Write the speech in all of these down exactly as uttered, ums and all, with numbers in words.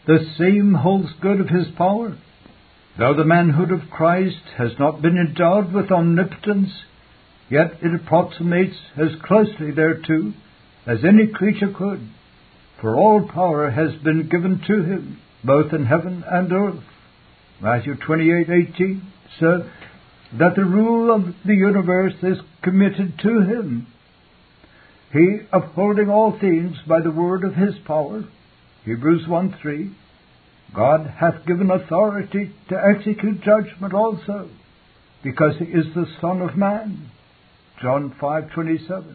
The same holds good of his power. Though the manhood of Christ has not been endowed with omnipotence, yet it approximates as closely thereto as any creature could, for all power has been given to him, both in heaven and earth. Matthew twenty-eight eighteen, so that the rule of the universe is committed to him. He upholding all things by the word of his power, Hebrews one three, God hath given authority to execute judgment also, because he is the Son of Man, John five twenty-seven.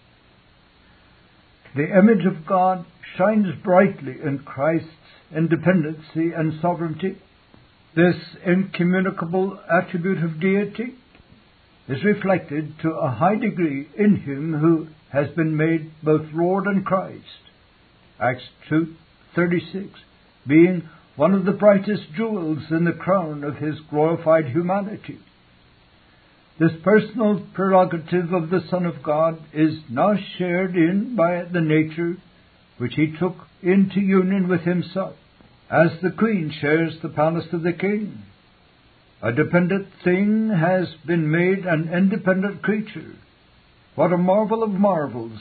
The image of God shines brightly in Christ's independency and sovereignty. This incommunicable attribute of deity is reflected to a high degree in him who has been made both Lord and Christ, Acts two thirty-six, being one of the brightest jewels in the crown of his glorified humanity. This personal prerogative of the Son of God is now shared in by the nature which he took into union with himself, as the queen shares the palace of the king. A dependent thing has been made an independent creature. What a marvel of marvels!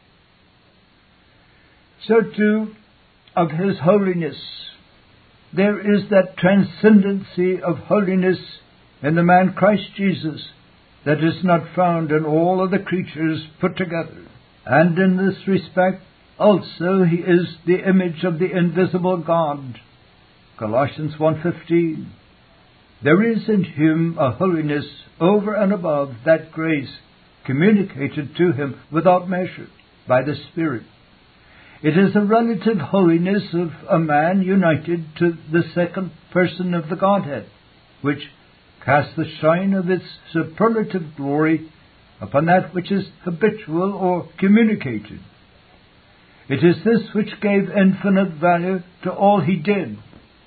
So too of his holiness. There is that transcendency of holiness in the man Christ Jesus that is not found in all other creatures put together. And in this respect also he is the image of the invisible God. Colossians one fifteen. There is in him a holiness over and above that grace communicated to him without measure by the Spirit. It is a relative holiness of a man united to the second person of the Godhead, which casts the shine of its superlative glory upon that which is habitual or communicated. It is this which gave infinite value to all he did.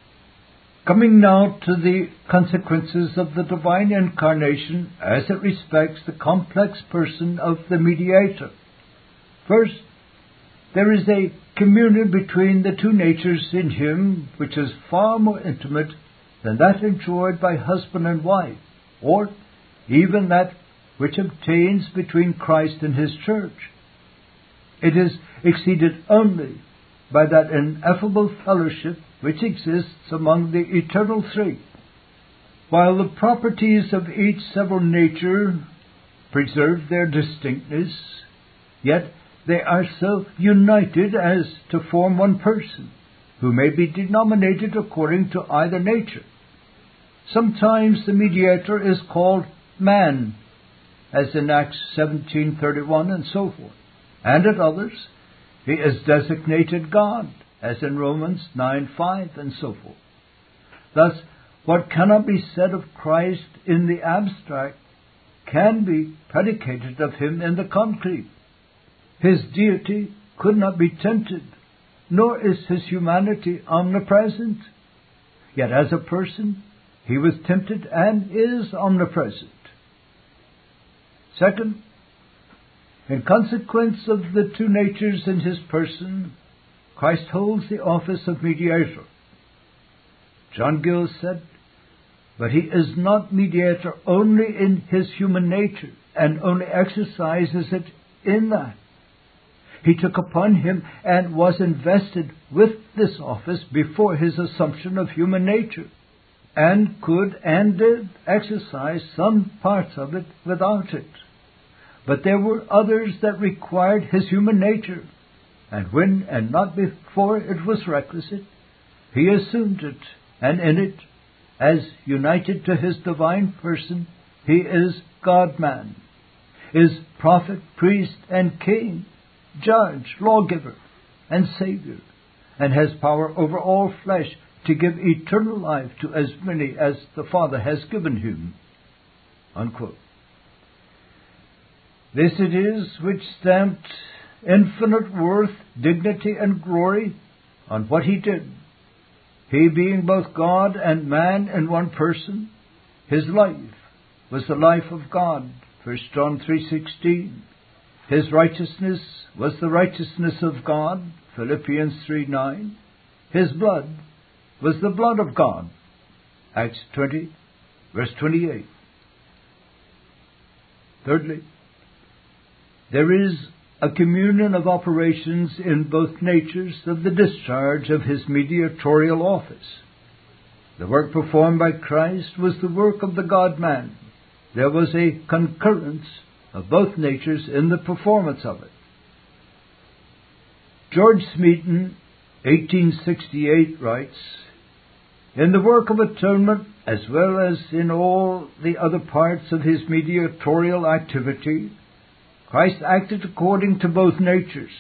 Coming now to the consequences of the divine incarnation as it respects the complex person of the mediator. First, there is a communion between the two natures in him which is far more intimate than that enjoyed by husband and wife, or even that which obtains between Christ and his church. It is exceeded only by that ineffable fellowship which exists among the eternal three. While the properties of each several nature preserve their distinctness, yet they are so united as to form one person, who may be denominated according to either nature. Sometimes the mediator is called man, as in Acts seventeen thirty-one and so forth, and at others he is designated God, as in Romans nine five and so forth. Thus, what cannot be said of Christ in the abstract can be predicated of him in the concrete. His deity could not be tempted, nor is his humanity omnipresent. Yet as a person, he was tempted and is omnipresent. Second, in consequence of the two natures in his person, Christ holds the office of mediator. John Gill said, "But he is not mediator only in his human nature, and only exercises it in that. He took upon him and was invested with this office before his assumption of human nature, and could and did exercise some parts of it without it. But there were others that required his human nature, and when and not before it was requisite, he assumed it, and in it, as united to his divine person, he is God-man, is prophet, priest, and king, judge, lawgiver, and Savior, and has power over all flesh to give eternal life to as many as the Father has given him." Unquote. This it is which stamped infinite worth, dignity, and glory on what he did. He being both God and man in one person, his life was the life of God, First John three sixteen. His righteousness was the righteousness of God, Philippians three nine. His blood was the blood of God. Acts twenty, verse twenty-eight. Thirdly, there is a communion of operations in both natures of the discharge of his mediatorial office. The work performed by Christ was the work of the God-man. There was a concurrence of both natures in the performance of it. George Smeaton, eighteen sixty-eight, writes, "In the work of atonement, as well as in all the other parts of his mediatorial activity, Christ acted according to both natures.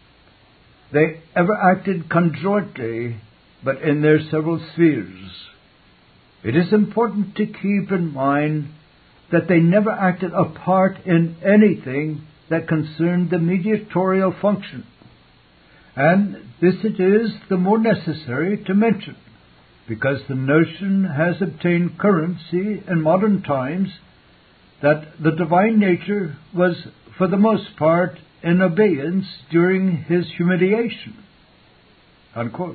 They ever acted conjointly, but in their several spheres. It is important to keep in mind that they never acted apart in anything that concerned the mediatorial function. And this it is the more necessary to mention, because the notion has obtained currency in modern times that the divine nature was for the most part in abeyance during his humiliation." Unquote.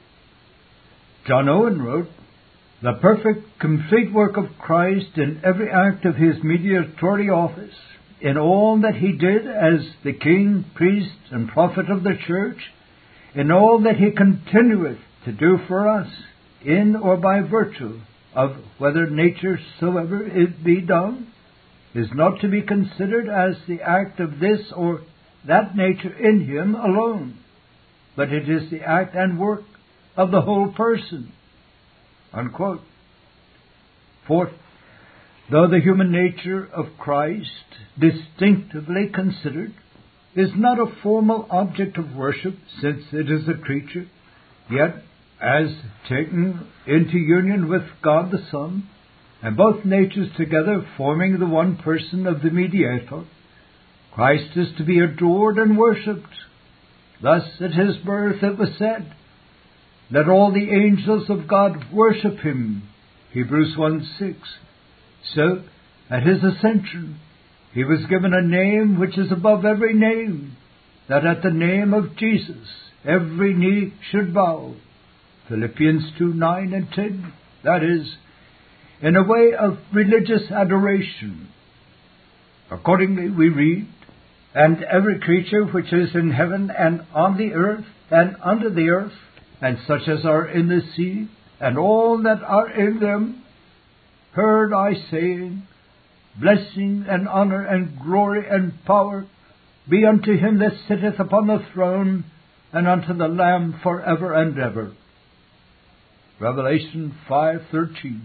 John Owen wrote, "The perfect, complete work of Christ in every act of his mediatory office, in all that he did as the king, priest, and prophet of the church, in all that he continueth to do for us, in or by virtue of whether nature soever it be done, is not to be considered as the act of this or that nature in him alone, but it is the act and work of the whole person." Unquote. Fourth, though the human nature of Christ, distinctively considered, is not a formal object of worship, since it is a creature, yet, as taken into union with God the Son, and both natures together forming the one person of the mediator, Christ is to be adored and worshipped. Thus at his birth it was said, "Let all the angels of God worship him," Hebrews one six. So, at his ascension, he was given a name which is above every name, that at the name of Jesus every knee should bow. Philippians two nine and ten. That is, in a way of religious adoration. Accordingly we read, "And every creature which is in heaven and on the earth and under the earth, and such as are in the sea, and all that are in them, heard I saying, Blessing and honor and glory and power be unto him that sitteth upon the throne, and unto the Lamb forever and ever." Revelation five thirteen.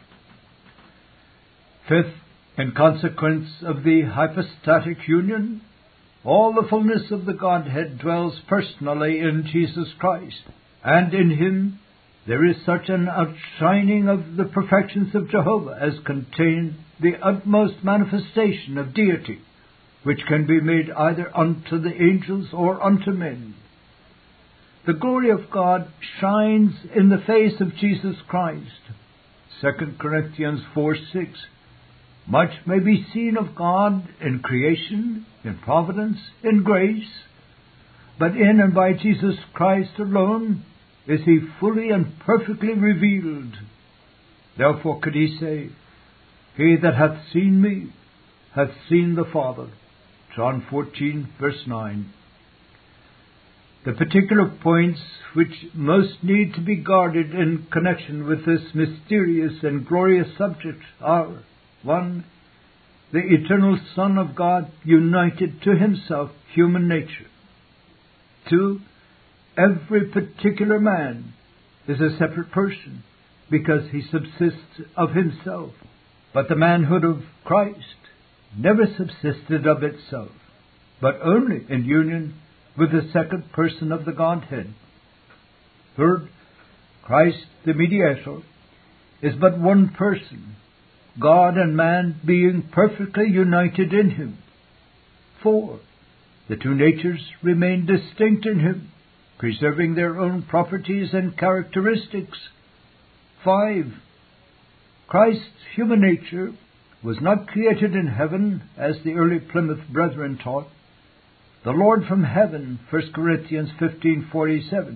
Fifth, in consequence of the hypostatic union, all the fullness of the Godhead dwells personally in Jesus Christ, and in him there is such an outshining of the perfections of Jehovah as contain the utmost manifestation of deity, which can be made either unto the angels or unto men. The glory of God shines in the face of Jesus Christ. Second Corinthians four six. Much may be seen of God in creation, in providence, in grace, but in and by Jesus Christ alone is he fully and perfectly revealed. Therefore could he say, "He that hath seen me hath seen the Father." John fourteen, verse nine. The particular points which most need to be guarded in connection with this mysterious and glorious subject are: one, the eternal Son of God united to himself human nature. Two, every particular man is a separate person because he subsists of himself. But the manhood of Christ never subsisted of itself, but only in union with the second person of the Godhead. Third, Christ the mediator is but one person, God and man being perfectly united in him. Four, the two natures remain distinct in him, preserving their own properties and characteristics. Five, Christ's human nature was not created in heaven, as the early Plymouth Brethren taught. The Lord from heaven, First Corinthians fifteen forty-seven,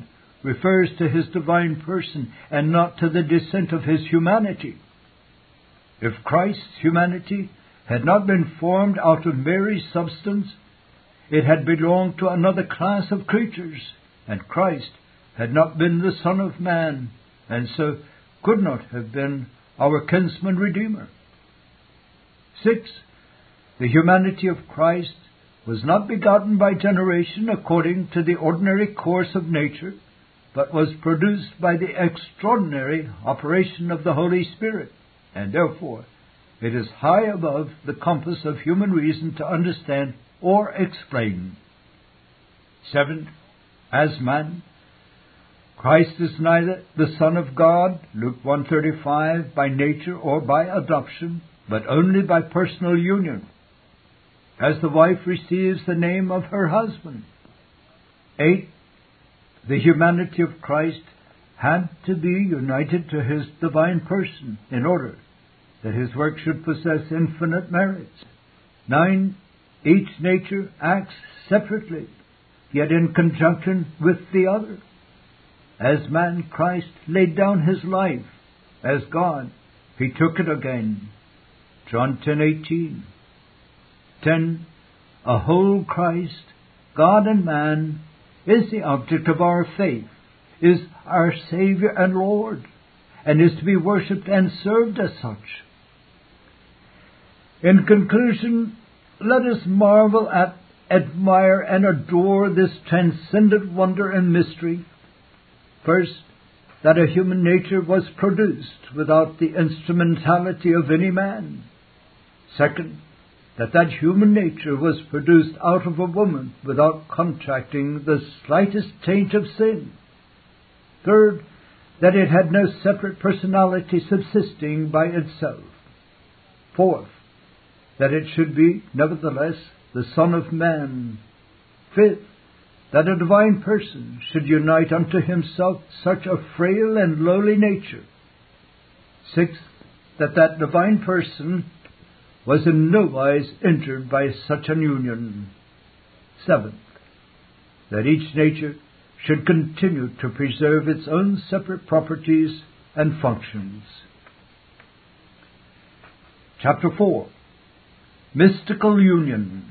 refers to his divine person and not to the descent of his humanity. If Christ's humanity had not been formed out of Mary's substance, it had belonged to another class of creatures, and Christ had not been the Son of Man, and so could not have been our kinsman redeemer. Six, the humanity of Christ was not begotten by generation according to the ordinary course of nature, but was produced by the extraordinary operation of the Holy Spirit, and therefore it is high above the compass of human reason to understand or explain. Seventh, as man, Christ is neither the Son of God, Luke one thirty-five, by nature or by adoption, but only by personal union, as the wife receives the name of her husband. Eight, the humanity of Christ had to be united to his divine person in order that his work should possess infinite merits. Nine, each nature acts separately, yet in conjunction with the other. As man, Christ laid down his life. As God, he took it again. John ten eighteen. Ten, a whole Christ, God and man, is the object of our faith, is our Savior and Lord, and is to be worshipped and served as such. In conclusion, let us marvel at, admire, and adore this transcendent wonder and mystery. First, that a human nature was produced without the instrumentality of any man. Second, that that human nature was produced out of a woman without contracting the slightest taint of sin. Third, that it had no separate personality subsisting by itself. Fourth, that it should be, nevertheless, the Son of Man. Fifth, that a divine person should unite unto himself such a frail and lowly nature. Sixth, that that divine person was in no wise injured by such an union. Seventh, that each nature should continue to preserve its own separate properties and functions. Chapter four. Mystical Union.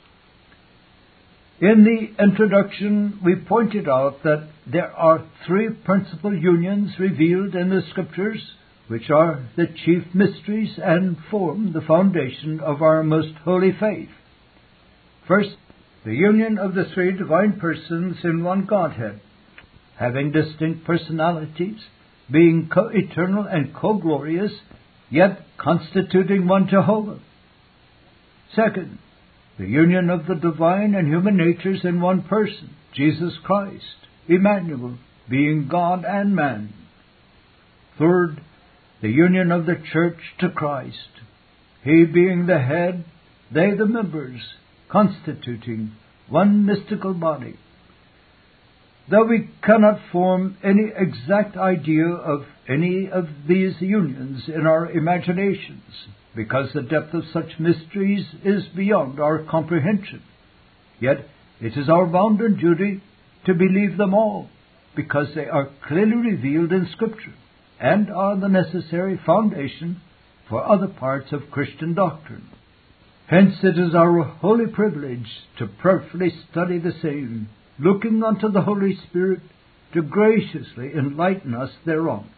In the introduction, we pointed out that there are three principal unions revealed in the Scriptures, which are the chief mysteries and form the foundation of our most holy faith. First, the union of the three divine persons in one Godhead, having distinct personalities, being co-eternal and co-glorious, yet constituting one Jehovah. Second, the union of the divine and human natures in one person, Jesus Christ, Emmanuel, being God and man. Third, the union of the church to Christ, he being the head, they the members, constituting one mystical body. Though we cannot form any exact idea of any of these unions in our imaginations, because the depth of such mysteries is beyond our comprehension, yet it is our bounden duty to believe them all, because they are clearly revealed in Scripture, and are the necessary foundation for other parts of Christian doctrine. Hence it is our holy privilege to prayerfully study the same, looking unto the Holy Spirit to graciously enlighten us thereon.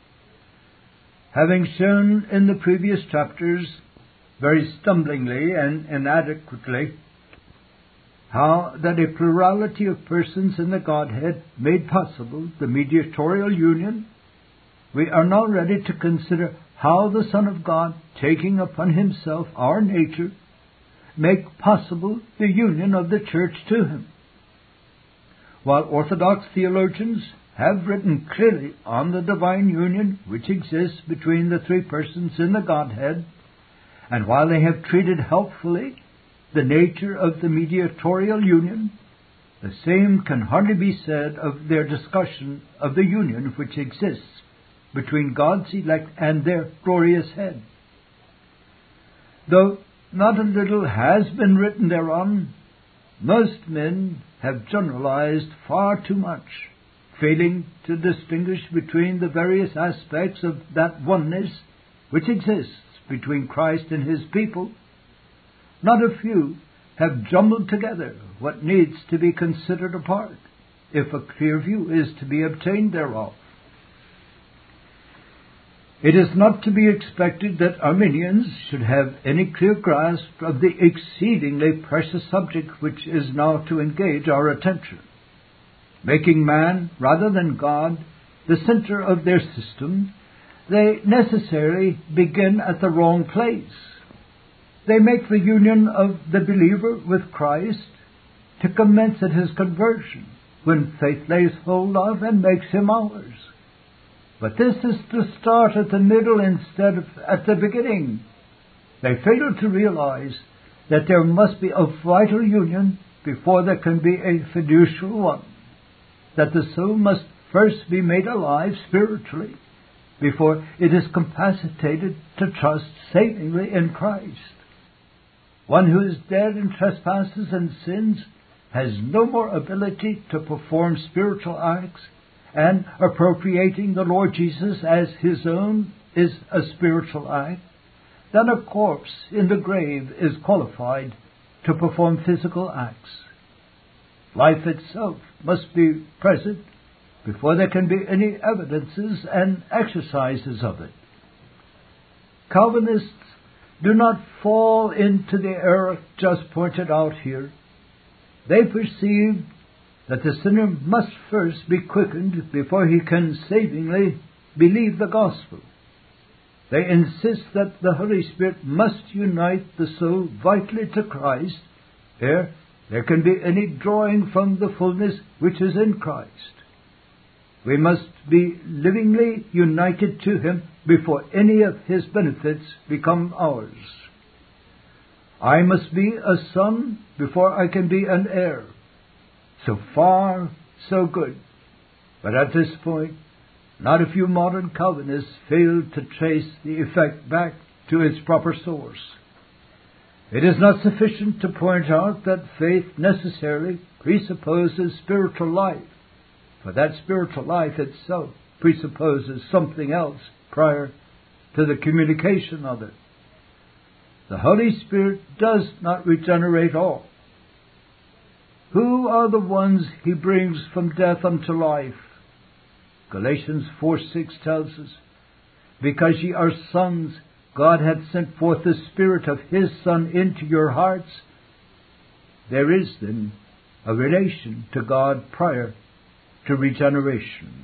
Having shown in the previous chapters, very stumblingly and inadequately, how that a plurality of persons in the Godhead made possible the mediatorial union, we are now ready to consider how the Son of God, taking upon himself our nature, make possible the union of the church to him. While Orthodox theologians have written clearly on the divine union which exists between the three persons in the Godhead, and while they have treated helpfully the nature of the mediatorial union, the same can hardly be said of their discussion of the union which exists between God's elect and their glorious head. Though not a little has been written thereon, most men have generalized far too much, failing to distinguish between the various aspects of that oneness which exists between Christ and His people. Not a few have jumbled together what needs to be considered apart, if a clear view is to be obtained thereof. It is not to be expected that Arminians should have any clear grasp of the exceedingly precious subject which is now to engage our attention. Making man, rather than God, the center of their system, they necessarily begin at the wrong place. They make the union of the believer with Christ to commence at his conversion, when faith lays hold of and makes him ours. But this is to start at the middle instead of at the beginning. They fail to realize that there must be a vital union before there can be a fiducial one, that the soul must first be made alive spiritually before it is capacitated to trust savingly in Christ. One who is dead in trespasses and sins has no more ability to perform spiritual acts, and appropriating the Lord Jesus as his own is a spiritual act, than a corpse in the grave is qualified to perform physical acts. Life itself must be present before there can be any evidences and exercises of it. Calvinists do not fall into the error just pointed out here. They perceive that the sinner must first be quickened before he can savingly believe the gospel. They insist that the Holy Spirit must unite the soul vitally to Christ ere there can be any drawing from the fullness which is in Christ. We must be livingly united to Him before any of His benefits become ours. I must be a son before I can be an heir. So far, so good. But at this point, not a few modern Calvinists fail to trace the effect back to its proper source. It is not sufficient to point out that faith necessarily presupposes spiritual life, for that spiritual life itself presupposes something else prior to the communication of it. The Holy Spirit does not regenerate all. Who are the ones He brings from death unto life? Galatians four six tells us, because ye are sons, God hath sent forth the Spirit of His Son into your hearts. There is then a relation to God prior to regeneration.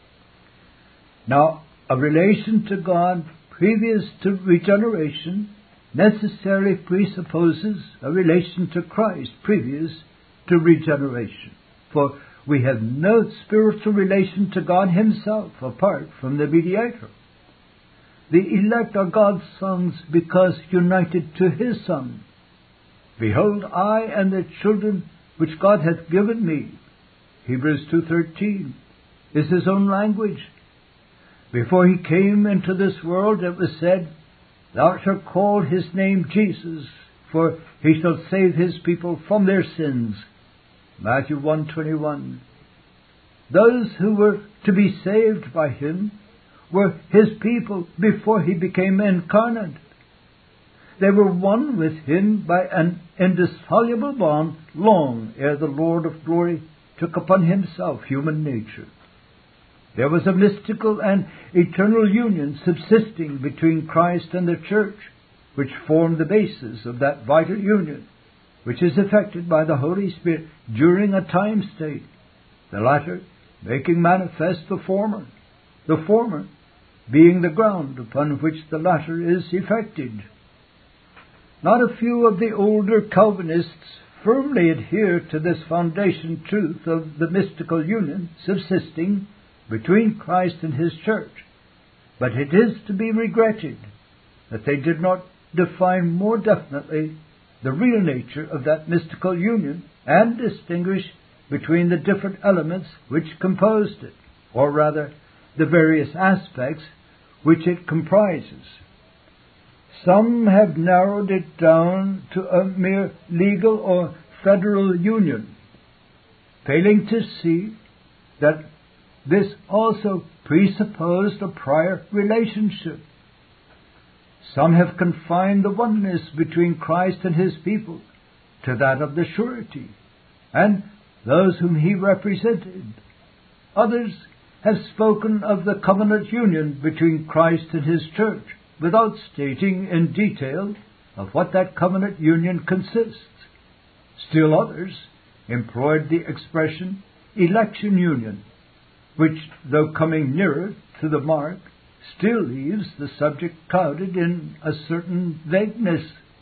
Now, a relation to God previous to regeneration necessarily presupposes a relation to Christ previous to regeneration. For we have no spiritual relation to God Himself apart from the mediator. The elect are God's sons because united to His Son. Behold, I and the children which God hath given me, Hebrews two thirteen, is His own language. Before He came into this world, it was said, Thou shalt call His name Jesus, for He shall save His people from their sins. Matthew one twenty-one. Those who were to be saved by Him were His people before He became incarnate. They were one with Him by an indissoluble bond long ere the Lord of glory took upon Himself human nature. There was a mystical and eternal union subsisting between Christ and the Church, which formed the basis of that vital union, which is effected by the Holy Spirit during a time state, the latter making manifest the former, the former being the ground upon which the latter is effected. Not a few of the older Calvinists firmly adhere to this foundation truth of the mystical union subsisting between Christ and His Church, but it is to be regretted that they did not define more definitely the real nature of that mystical union and distinguish between the different elements which composed it, or rather, the various aspects which it comprises. Some have narrowed it down to a mere legal or federal union, failing to see that this also presupposed a prior relationship. Some have confined the oneness between Christ and his people to that of the surety, and those whom he represented. Others have spoken of the covenant union between Christ and his church, without stating in detail of what that covenant union consists. Still others employed the expression election union, which, though coming nearer to the mark, still leaves the subject clouded in a certain vagueness.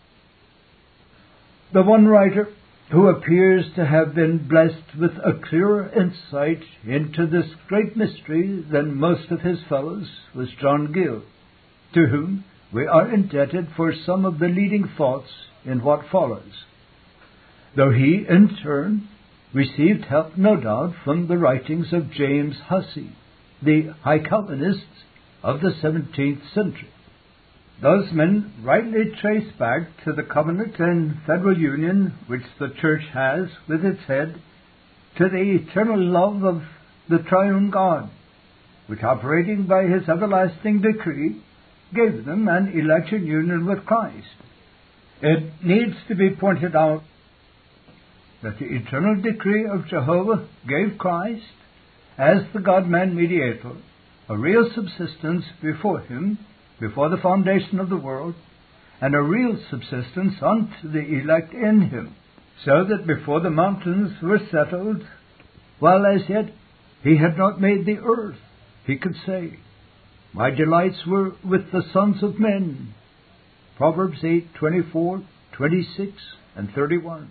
The one writer who appears to have been blessed with a clearer insight into this great mystery than most of his fellows was John Gill, to whom we are indebted for some of the leading thoughts in what follows, though he, in turn, received help, no doubt, from the writings of James Hussey, the High Calvinists of the seventeenth century. Those men rightly trace back to the covenant and federal union which the Church has with its head, to the eternal love of the triune God, which, operating by his everlasting decree, gave them an election union with Christ. It needs to be pointed out that the eternal decree of Jehovah gave Christ, as the God-man mediator, a real subsistence before him, before the foundation of the world, and a real subsistence unto the elect in him, so that before the mountains were settled, while as yet he had not made the earth, he could say, "My delights were with the sons of men." Proverbs eight, twenty-four, twenty-six, and thirty-one.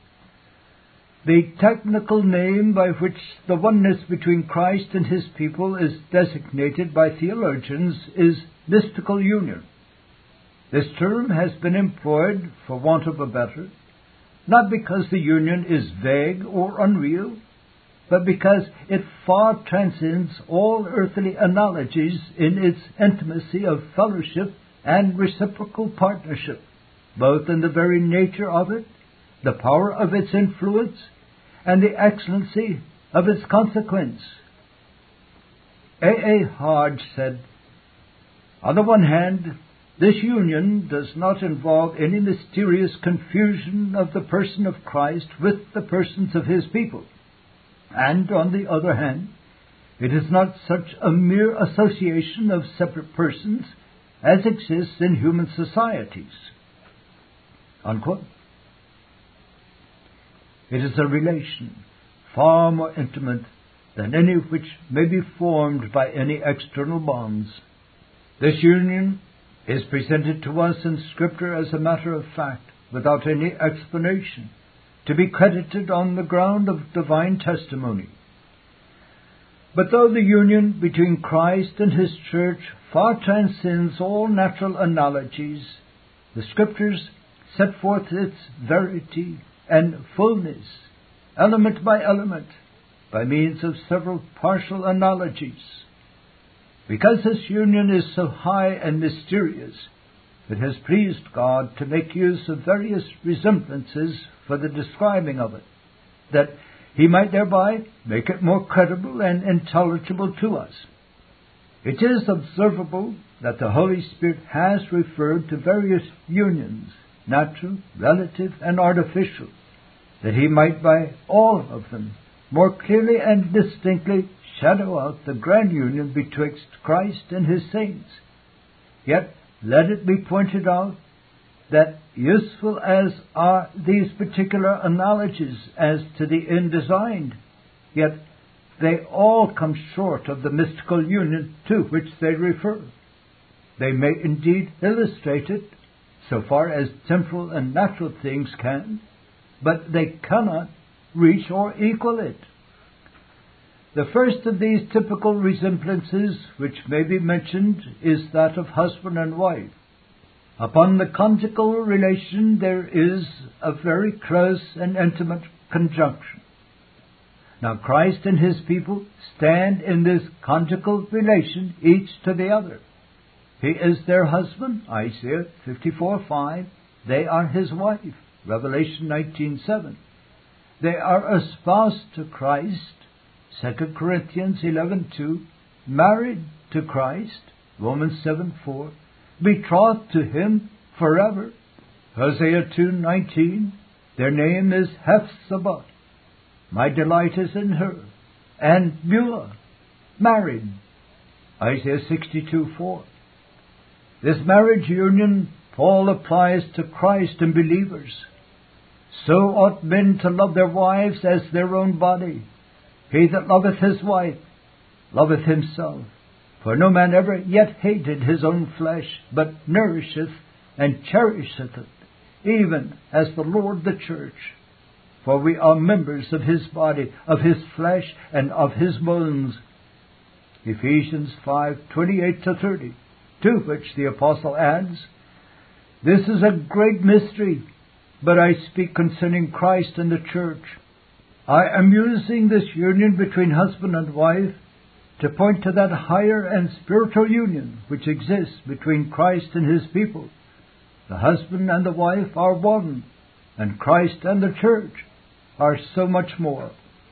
The technical name by which the oneness between Christ and his people is designated by theologians is mystical union. This term has been employed, for want of a better, not because the union is vague or unreal, but because it far transcends all earthly analogies in its intimacy of fellowship and reciprocal partnership, both in the very nature of it, the power of its influence, and the excellency of its consequence. A. A. Hodge said, "On the one hand, this union does not involve any mysterious confusion of the person of Christ with the persons of his people. And on the other hand, it is not such a mere association of separate persons as exists in human societies." Unquote. It is a relation far more intimate than any which may be formed by any external bonds. This union is presented to us in Scripture as a matter of fact, without any explanation, to be credited on the ground of divine testimony. But though the union between Christ and his church far transcends all natural analogies, the Scriptures set forth its verity and fullness, element by element, by means of several partial analogies. Because this union is so high and mysterious, it has pleased God to make use of various resemblances for the describing of it, that he might thereby make it more credible and intelligible to us. It is observable that the Holy Spirit has referred to various unions, natural, relative, and artificial, that he might by all of them more clearly and distinctly shadow out the grand union betwixt Christ and his saints. Yet let it be pointed out that, useful as are these particular analogies as to the end designed, yet they all come short of the mystical union to which they refer. They may indeed illustrate it, so far as temporal and natural things can, but they cannot reach or equal it. The first of these typical resemblances which may be mentioned is that of husband and wife. Upon the conjugal relation there is a very close and intimate conjunction. Now Christ and his people stand in this conjugal relation each to the other. He is their husband, Isaiah fifty-four five. They are his wife, Revelation nineteen seven. They are espoused to Christ, Second Corinthians eleven two, married to Christ, Romans seven four, betrothed to Him forever, Hosea two nineteen, their name is Hephzibah, my delight is in her, and Beulah, married, Isaiah sixty-two four. This marriage union Paul applies to Christ and believers. So ought men to love their wives as their own body. He that loveth his wife loveth himself. For no man ever yet hated his own flesh, but nourisheth and cherisheth it, even as the Lord the church. For we are members of His body, of His flesh, and of His bones. Ephesians five twenty-eight to thirty, to which the apostle adds, this is a great mystery, but I speak concerning Christ and the church. I am using this union between husband and wife to point to that higher and spiritual union which exists between Christ and His people. The husband and the wife are one, and Christ and the church are so much more.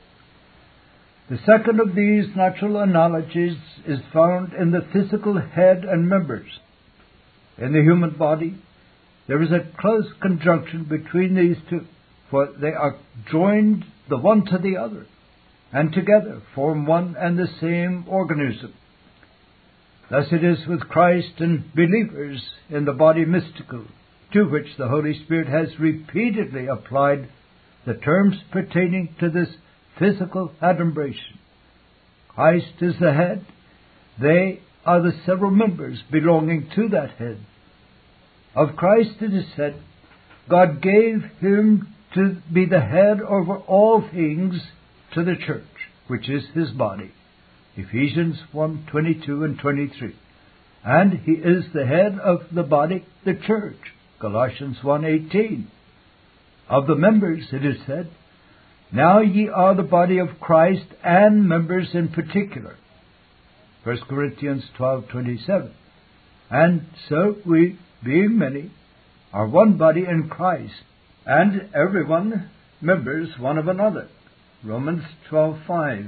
The second of these natural analogies is found in the physical head and members. In the human body, there is a close conjunction between these two, for they are joined the one to the other, and together form one and the same organism. Thus it is with Christ and believers in the body mystical, to which the Holy Spirit has repeatedly applied the terms pertaining to this physical adumbration. Christ is the head. They are the several members belonging to that head. Of Christ it is said, God gave Him to be the head over all things to the church, which is His body. Ephesians one twenty-two and twenty-three. And He is the head of the body, the church. Colossians one eighteen. Of the members it is said, now ye are the body of Christ, and members in particular. First Corinthians twelve twenty-seven. And so we, being many, are one body in Christ, and everyone members one of another. Romans twelve five.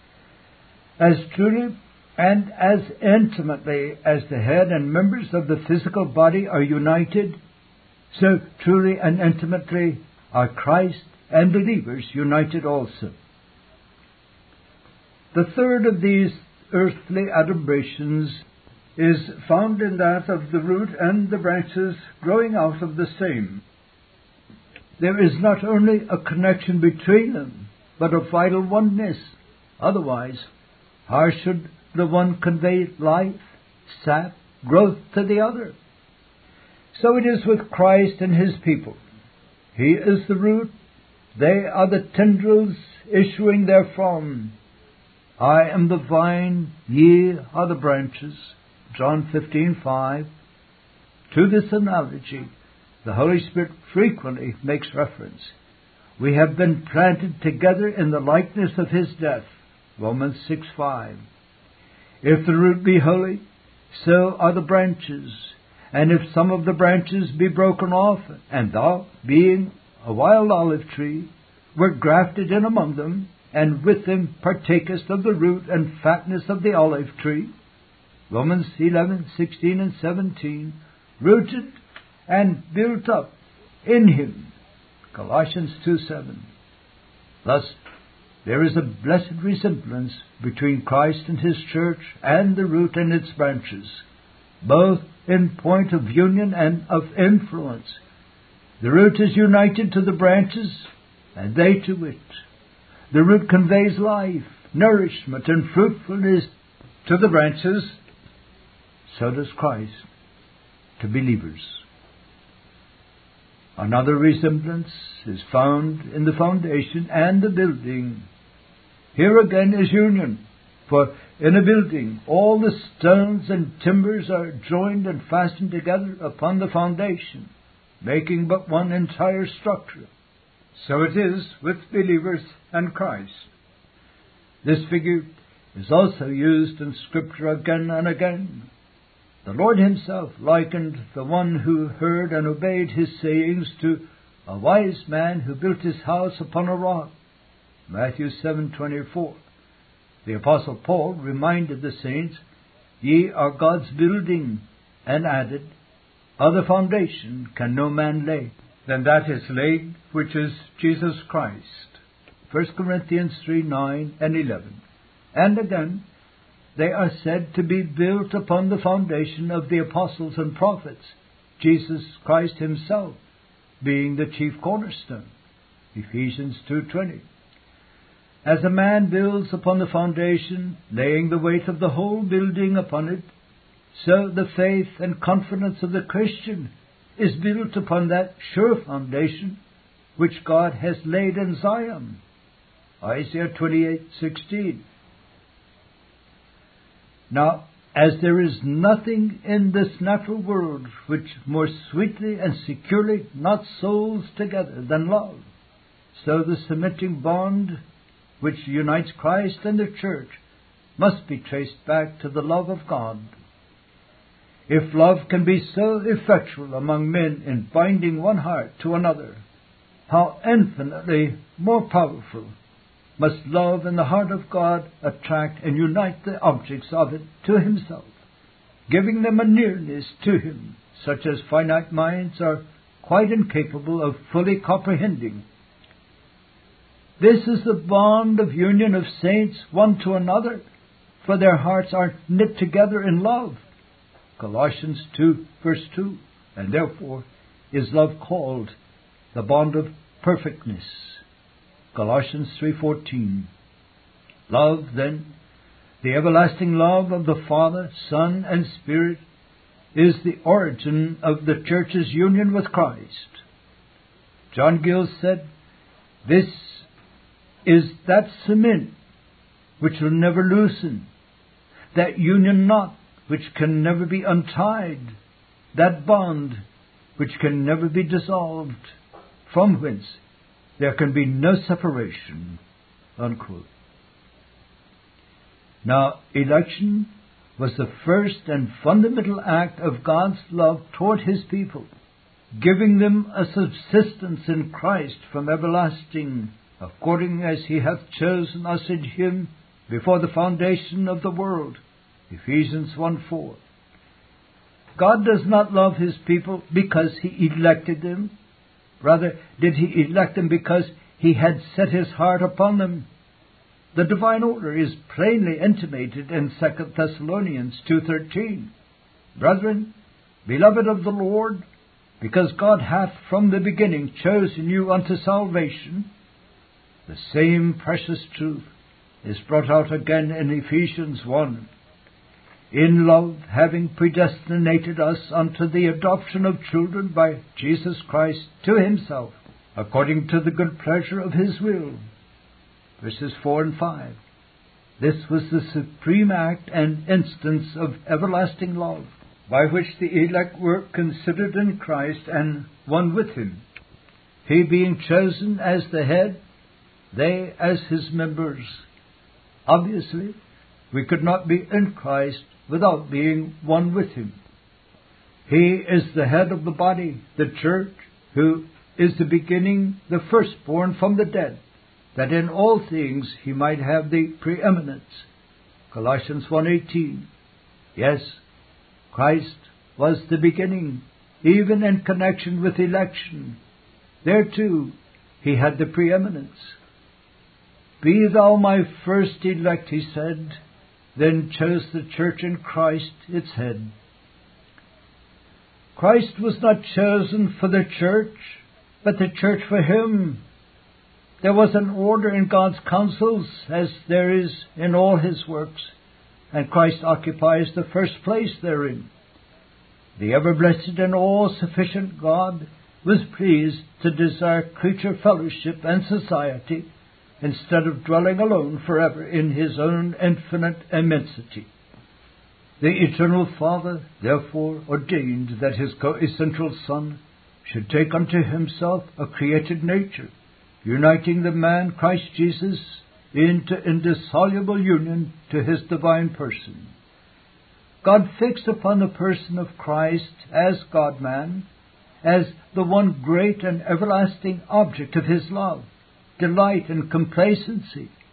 As truly and as intimately as the head and members of the physical body are united, so truly and intimately are Christ and believers united also. The third of these earthly adumbrations is found in that of the root and the branches growing out of the same. There is not only a connection between them, but a vital oneness. Otherwise, how should the one convey life, sap, growth to the other? So it is with Christ and His people. He is the root. They are the tendrils issuing therefrom. I am the vine, ye are the branches. John fifteen five. To this analogy, the Holy Spirit frequently makes reference. We have been planted together in the likeness of His death. Romans six five. If the root be holy, so are the branches. And if some of the branches be broken off, and thou, being a wild olive tree, wert grafted in among them, and with them partakest of the root and fatness of the olive tree, Romans eleven sixteen and seventeen, rooted and built up in Him, Colossians two seven. Thus, there is a blessed resemblance between Christ and His church and the root and its branches, both in point of union and of influence. The root is united to the branches, and they to it. The root conveys life, nourishment, and fruitfulness to the branches. So does Christ to believers. Another resemblance is found in the foundation and the building. Here again is union, for in a building all the stones and timbers are joined and fastened together upon the foundation, making but one entire structure. So it is with believers and Christ. This figure is also used in Scripture again and again. The Lord Himself likened the one who heard and obeyed His sayings to a wise man who built his house upon a rock. Matthew seven twenty-four. The Apostle Paul reminded the saints, "Ye are God's building," and added, "Other foundation can no man lay than that is laid, which is Jesus Christ." First Corinthians three, nine and eleven. And again, they are said to be built upon the foundation of the apostles and prophets, Jesus Christ himself being the chief cornerstone. Ephesians two twenty. As a man builds upon the foundation, laying the weight of the whole building upon it, so the faith and confidence of the Christian is built upon that sure foundation which God has laid in Zion. Isaiah twenty-eight sixteen. Now, as there is nothing in this natural world which more sweetly and securely knots souls together than love, so the cementing bond which unites Christ and the church must be traced back to the love of God. If love can be so effectual among men in binding one heart to another, how infinitely more powerful must love in the heart of God attract and unite the objects of it to himself, giving them a nearness to him such as finite minds are quite incapable of fully comprehending. This is the bond of union of saints one to another, for their hearts are knit together in love. Colossians two, verse two. And therefore is love called the bond of perfectness. Colossians three fourteen. Love, then, the everlasting love of the Father, Son, and Spirit, is the origin of the church's union with Christ. John Gill said, "This is that cement which will never loosen, that union knot which can never be untied, that bond which can never be dissolved, from whence there can be no separation." Unquote. Now, election was the first and fundamental act of God's love toward his people, giving them a subsistence in Christ from everlasting, according as he hath chosen us in him before the foundation of the world. Ephesians one four. God does not love his people because he elected them. Rather, did he elect them because he had set his heart upon them. The divine order is plainly intimated in Second Thessalonians two thirteen. "Brethren, beloved of the Lord, because God hath from the beginning chosen you unto salvation," the same precious truth is brought out again in Ephesians one. "In love, having predestinated us unto the adoption of children by Jesus Christ to himself, according to the good pleasure of his will." Verses four and five. This was the supreme act and instance of everlasting love, by which the elect were considered in Christ and one with him, he being chosen as the head, they as his members. Obviously, we could not be in Christ without being one with him. He is the head of the body, the church, who is the beginning, the firstborn from the dead, that in all things he might have the preeminence. Colossians one eighteen. Yes, Christ was the beginning, even in connection with election. There too he had the preeminence. "Be thou my first elect," he said, then chose the church in Christ, its head. Christ was not chosen for the church, but the church for him. There was an order in God's counsels, as there is in all his works, and Christ occupies the first place therein. The ever-blessed and all-sufficient God was pleased to desire creature fellowship and society, instead of dwelling alone forever in his own infinite immensity. The eternal Father, therefore, ordained that his co-essential Son should take unto himself a created nature, uniting the man Christ Jesus into indissoluble union to his divine person. God fixed upon the person of Christ as God-man, as the one great and everlasting object of his love, delight, and complacency,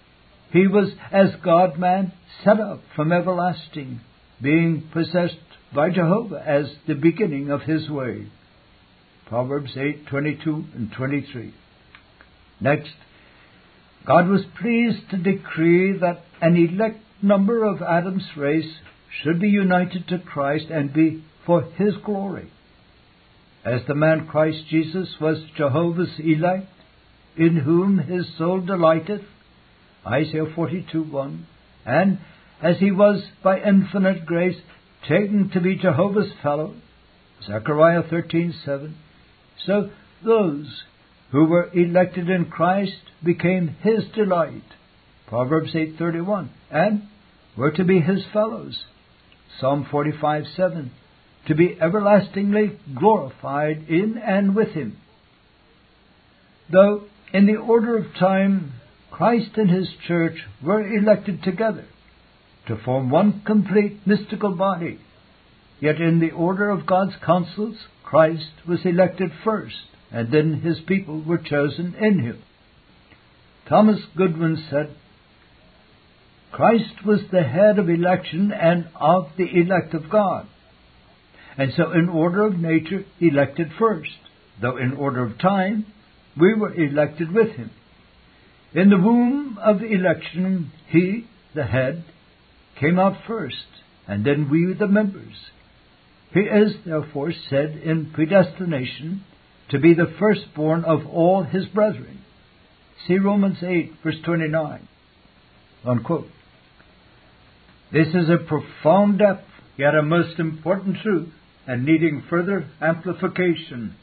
He was, as God-man, set up from everlasting, being possessed by Jehovah as the beginning of his way. Proverbs eight, twenty-two and twenty-three. Next, God was pleased to decree that an elect number of Adam's race should be united to Christ and be for his glory. As the man Christ Jesus was Jehovah's elect, in whom his soul delighteth, Isaiah forty-two, one, and as he was by infinite grace taken to be Jehovah's fellow, Zechariah thirteen, seven, so those who were elected in Christ became his delight, Proverbs eight, thirty-one, and were to be his fellows, Psalm forty-five, seven, to be everlastingly glorified in and with him. Though in the order of time, Christ and his church were elected together to form one complete mystical body, yet in the order of God's counsels, Christ was elected first, and then his people were chosen in him. Thomas Goodwin said, Christ was the head of election and of the elect of God, and so in order of nature elected first, though in order of time we were elected with him. In the womb of election, he, the head, came out first, and then we, the members. He is, therefore, said in predestination to be the firstborn of all his brethren. See Romans eight, verse twenty-nine. Unquote. This is a profound depth, yet a most important truth, and needing further amplification.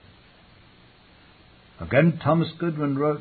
Again, Thomas Goodwin wrote,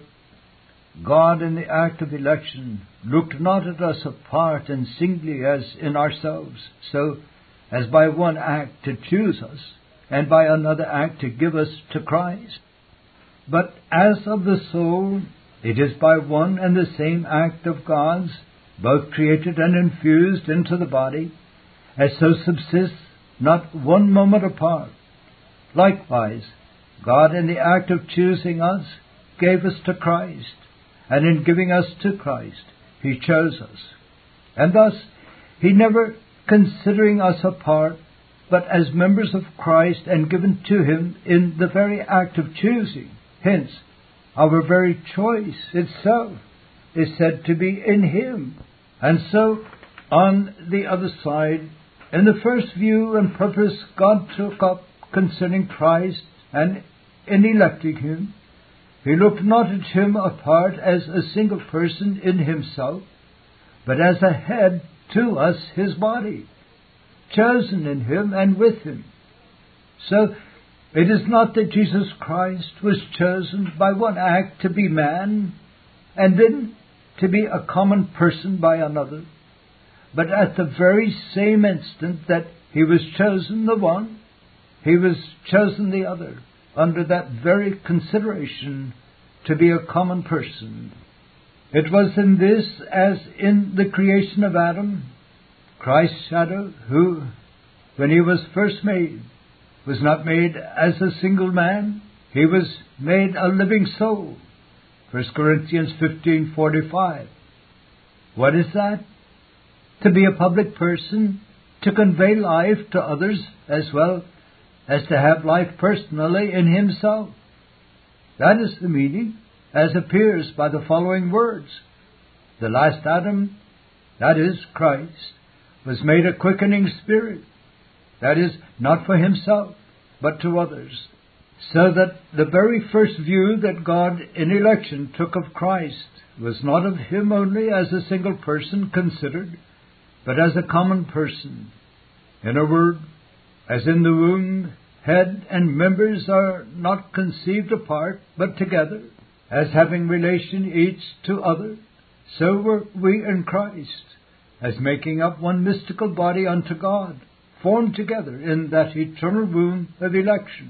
God in the act of election looked not at us apart and singly as in ourselves, so as by one act to choose us, and by another act to give us to Christ. But as of the soul, it is by one and the same act of God's, both created and infused into the body, as so subsists not one moment apart. Likewise, God in the act of choosing us gave us to Christ, and in giving us to Christ, he chose us. And thus, he never considering us apart, but as members of Christ and given to him in the very act of choosing. Hence, our very choice itself is said to be in him. And so, on the other side, in the first view and purpose God took up concerning Christ and in electing him, he looked not at him apart as a single person in himself, but as a head to us, his body, chosen in him and with him. So, it is not that Jesus Christ was chosen by one act to be man, and then to be a common person by another, but at the very same instant that he was chosen the one, he was chosen the other, under that very consideration to be a common person. It was in this, as in the creation of Adam, Christ's shadow, who, when he was first made, was not made as a single man, he was made a living soul. First Corinthians fifteen, forty-five. What is that? To be a public person, to convey life to others as well as to have life personally in himself. That is the meaning, as appears by the following words. The last Adam, that is, Christ, was made a quickening spirit, that is, not for himself, but to others, so that the very first view that God in election took of Christ was not of him only as a single person considered, but as a common person. In a word, as in the womb, head and members are not conceived apart, but together, as having relation each to other, so were we in Christ, as making up one mystical body unto God, formed together in that eternal womb of election.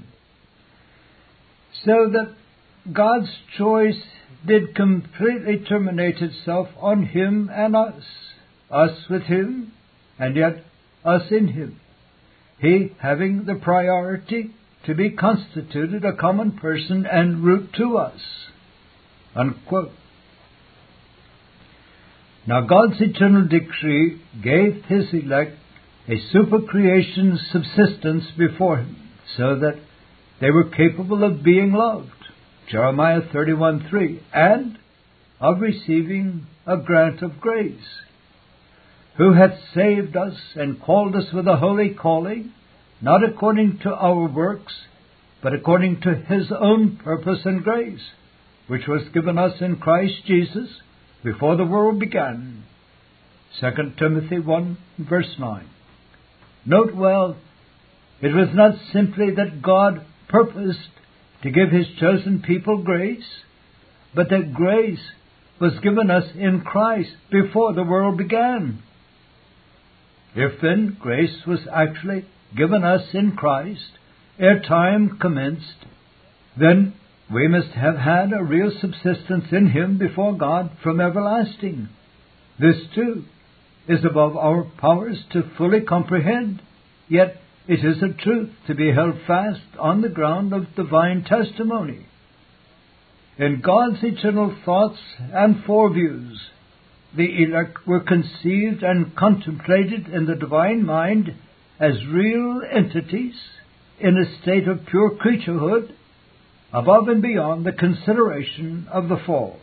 So that God's choice did completely terminate itself on him and us, us with him, and yet us in him, he having the priority to be constituted a common person en route to us. Unquote. Now God's eternal decree gave His elect a supercreation subsistence before Him, so that they were capable of being loved, Jeremiah thirty-one three, and of receiving a grant of grace, who hath saved us and called us with a holy calling, not according to our works, but according to His own purpose and grace, which was given us in Christ Jesus before the world began. Second Timothy one, verse nine. Note well, it was not simply that God purposed to give His chosen people grace, but that grace was given us in Christ before the world began. If then grace was actually given us in Christ ere time commenced, then we must have had a real subsistence in Him before God from everlasting. This too is above our powers to fully comprehend, yet it is a truth to be held fast on the ground of divine testimony. In God's eternal thoughts and foreviews, the elect were conceived and contemplated in the divine mind as real entities in a state of pure creaturehood, above and beyond the consideration of the fall.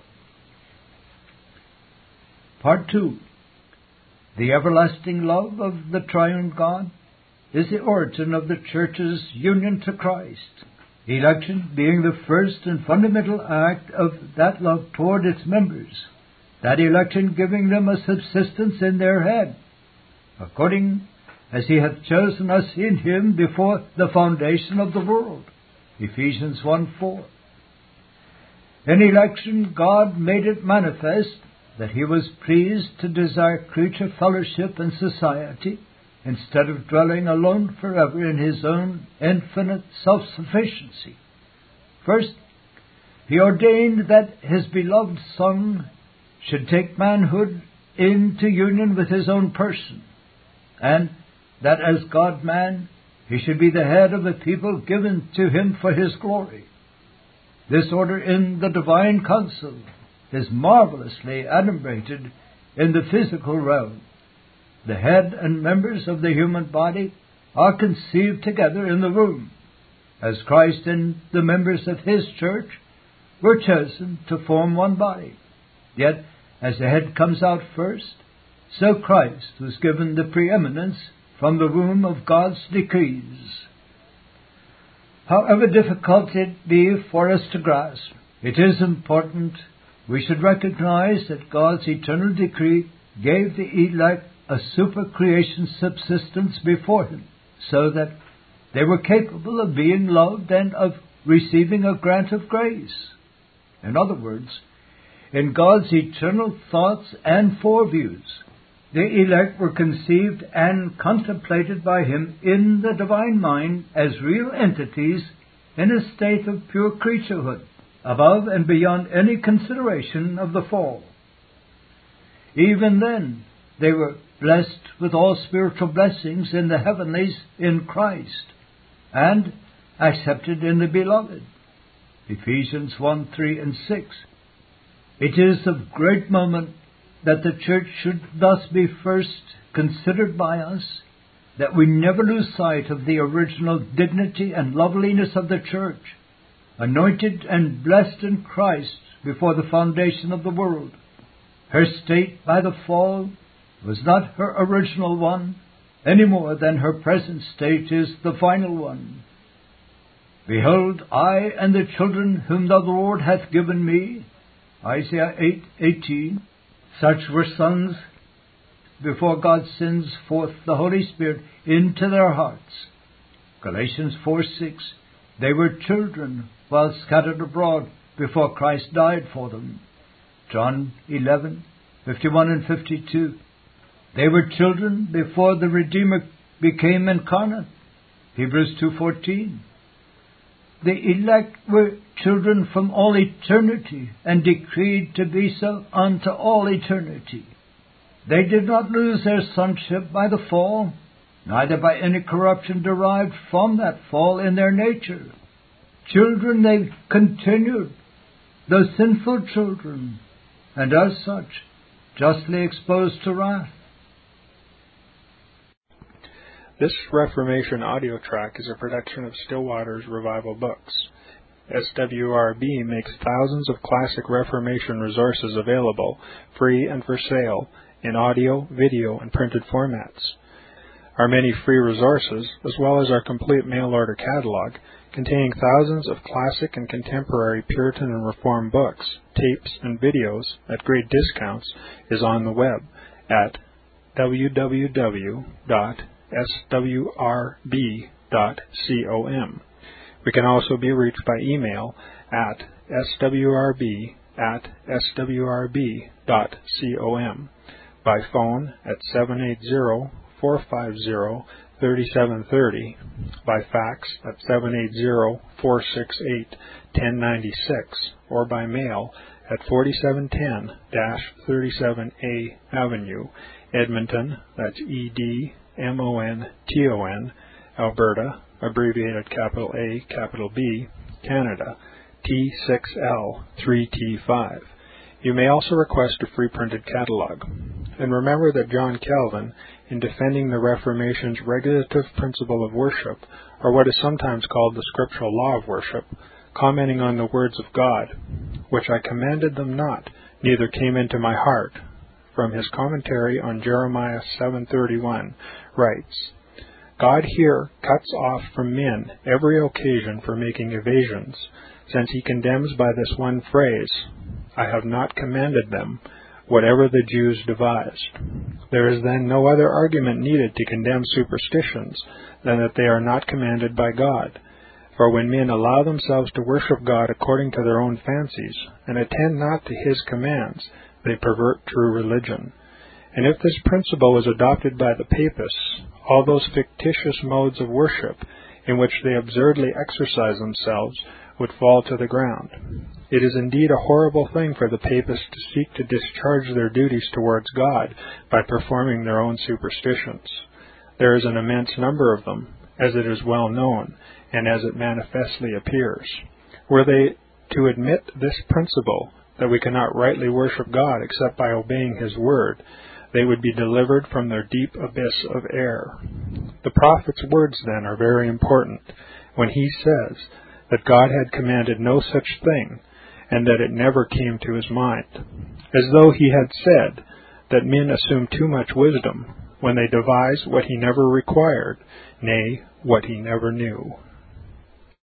Part two. The everlasting love of the triune God is the origin of the Church's union to Christ, election being the first and fundamental act of that love toward its members, that election giving them a subsistence in their head, according as He hath chosen us in Him before the foundation of the world. Ephesians one four. In election, God made it manifest that He was pleased to desire creature fellowship and society, instead of dwelling alone forever in His own infinite self-sufficiency. First, He ordained that His beloved Son should take manhood into union with His own person, and that as God-man, He should be the head of the people given to Him for His glory. This order in the divine council is marvelously adumbrated in the physical realm. The head and members of the human body are conceived together in the womb, as Christ and the members of His church were chosen to form one body. Yet, as the head comes out first, so Christ was given the preeminence from the womb of God's decrees. However difficult it be for us to grasp, it is important we should recognize that God's eternal decree gave the elect a supercreation subsistence before Him, so that they were capable of being loved and of receiving a grant of grace. In other words, in God's eternal thoughts and foreviews, the elect were conceived and contemplated by Him in the divine mind as real entities in a state of pure creaturehood, above and beyond any consideration of the fall. Even then, they were blessed with all spiritual blessings in the heavenlies in Christ, and accepted in the Beloved. Ephesians one, three and six. It is of great moment that the church should thus be first considered by us, that we never lose sight of the original dignity and loveliness of the church, anointed and blessed in Christ before the foundation of the world. Her state by the fall was not her original one, any more than her present state is the final one. Behold, I and the children whom the Lord hath given me, Isaiah eight eighteen, such were sons before God sends forth the Holy Spirit into their hearts. Galatians four six, they were children while scattered abroad before Christ died for them. John eleven fifty-one and fifty-two, they were children before the Redeemer became incarnate. Hebrews two fourteen. The elect were children from all eternity, and decreed to be so unto all eternity. They did not lose their sonship by the fall, neither by any corruption derived from that fall in their nature. Children they continued, though sinful children, and as such, justly exposed to wrath. This Reformation audio track is a production of Stillwater's Revival Books. S W R B makes thousands of classic Reformation resources available, free and for sale, in audio, video, and printed formats. Our many free resources, as well as our complete mail-order catalog, containing thousands of classic and contemporary Puritan and Reformed books, tapes, and videos at great discounts, is on the web at w w w dot s w r b dot com. We can also be reached by email at s w r b at s w r b dot com, by phone at seven eight zero, four five zero, three seven three zero, by fax at seven eight zero, four six eight, one zero nine six, or by mail at forty-seven ten thirty-seven A Avenue, Edmonton, that's E D M O N T O N, Alberta, abbreviated capital A, capital B, Canada, T six L three T five. You may also request a free printed catalog. And remember that John Calvin, in defending the Reformation's regulative principle of worship, or what is sometimes called the scriptural law of worship, commenting on the words of God, which I commanded them not, neither came into my heart, from his commentary on Jeremiah seven thirty-one, writes, God here cuts off from men every occasion for making evasions, since he condemns by this one phrase, I have not commanded them, whatever the Jews devised. There is then no other argument needed to condemn superstitions than that they are not commanded by God. For when men allow themselves to worship God according to their own fancies, and attend not to his commands, they pervert true religion. And if this principle was adopted by the papists, all those fictitious modes of worship in which they absurdly exercise themselves would fall to the ground. It is indeed a horrible thing for the papists to seek to discharge their duties towards God by performing their own superstitions. There is an immense number of them, as it is well known, and as it manifestly appears. Were they to admit this principle, that we cannot rightly worship God except by obeying his word, they would be delivered from their deep abyss of error. The prophet's words, then, are very important, when he says that God had commanded no such thing, and that it never came to his mind, as though he had said that men assume too much wisdom when they devise what he never required, nay, what he never knew.